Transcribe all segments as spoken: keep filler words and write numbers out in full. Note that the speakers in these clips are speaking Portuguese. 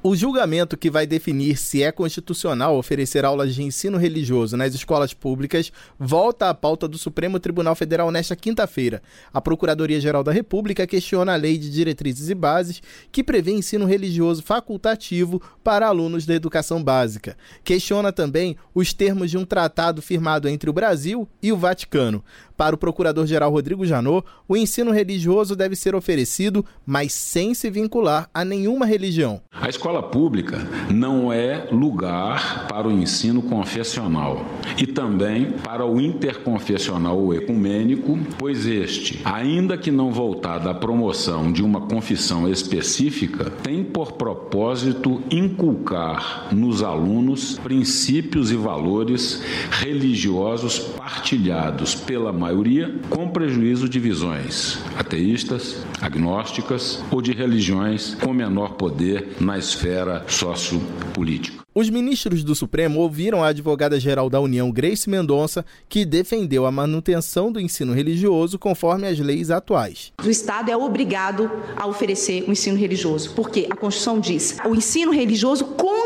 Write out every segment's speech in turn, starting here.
O julgamento que vai definir se é constitucional oferecer aulas de ensino religioso nas escolas públicas volta à pauta do Supremo Tribunal Federal nesta quinta-feira. A Procuradoria-Geral da República questiona a Lei de Diretrizes e Bases, que prevê ensino religioso facultativo para alunos da educação básica. Questiona também os termos de um tratado firmado entre o Brasil e o Vaticano. Para o Procurador-Geral Rodrigo Janot, o ensino religioso deve ser oferecido, mas sem se vincular a nenhuma religião. A escola pública não é lugar para o ensino confessional e também para o interconfessional ou ecumênico, pois este, ainda que não voltado à promoção de uma confissão específica, tem por propósito inculcar nos alunos princípios e valores religiosos partilhados pela maioria, com prejuízo de visões ateístas, agnósticas ou de religiões com menor poder na esfera sociopolítica. Os ministros do Supremo ouviram a advogada-geral da União, Grace Mendonça, que defendeu a manutenção do ensino religioso conforme as leis atuais. O Estado é obrigado a oferecer o ensino religioso, porque a Constituição diz que o ensino religioso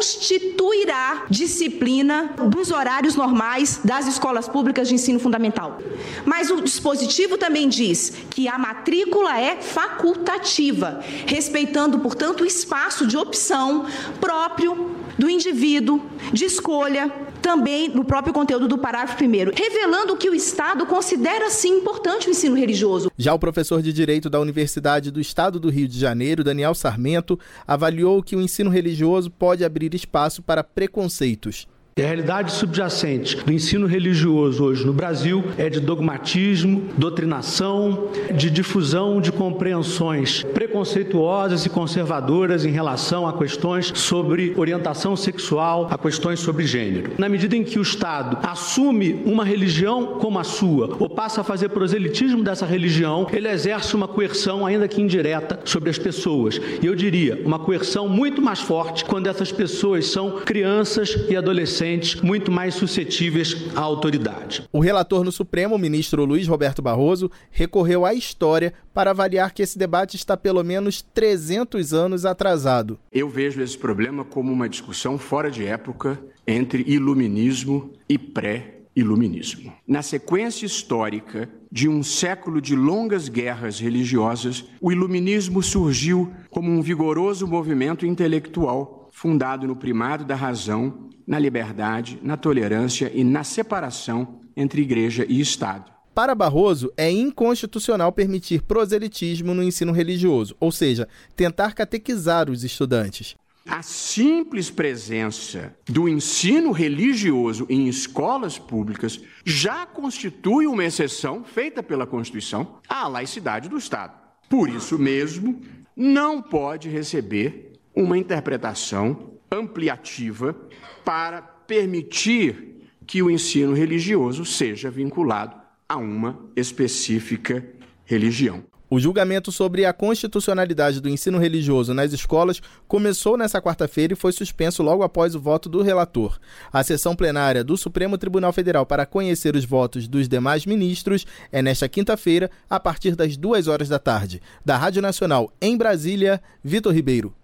constituirá disciplina dos horários normais das escolas públicas de ensino fundamental. Mas o dispositivo também diz que a matrícula é facultativa, respeitando, portanto, o espaço de opção próprio do indivíduo, de escolha, também no próprio conteúdo do parágrafo primeiro, revelando que o Estado considera, sim, importante o ensino religioso. Já o professor de Direito da Universidade do Estado do Rio de Janeiro, Daniel Sarmento, avaliou que o ensino religioso pode abrir espaço para preconceitos. A realidade subjacente do ensino religioso hoje no Brasil é de dogmatismo, doutrinação, de difusão de compreensões preconceituosas e conservadoras em relação a questões sobre orientação sexual, a questões sobre gênero. Na medida em que o Estado assume uma religião como a sua, ou passa a fazer proselitismo dessa religião, ele exerce uma coerção, ainda que indireta, sobre as pessoas. E eu diria, uma coerção muito mais forte quando essas pessoas são crianças e adolescentes muito mais suscetíveis à autoridade. O relator no Supremo, o ministro Luiz Roberto Barroso, recorreu à história para avaliar que esse debate está pelo menos trezentos anos atrasado. Eu vejo esse problema como uma discussão fora de época entre iluminismo e pré-iluminismo. Na sequência histórica de um século de longas guerras religiosas, o iluminismo surgiu como um vigoroso movimento intelectual fundado no primado da razão, na liberdade, na tolerância e na separação entre igreja e Estado. Para Barroso, é inconstitucional permitir proselitismo no ensino religioso, ou seja, tentar catequizar os estudantes. A simples presença do ensino religioso em escolas públicas já constitui uma exceção feita pela Constituição à laicidade do Estado. Por isso mesmo, não pode receber uma interpretação ampliativa para permitir que o ensino religioso seja vinculado a uma específica religião. O julgamento sobre a constitucionalidade do ensino religioso nas escolas começou nesta quarta-feira e foi suspenso logo após o voto do relator. A sessão plenária do Supremo Tribunal Federal para conhecer os votos dos demais ministros é nesta quinta-feira, a partir das duas horas da tarde. Da Rádio Nacional em Brasília, Vitor Ribeiro.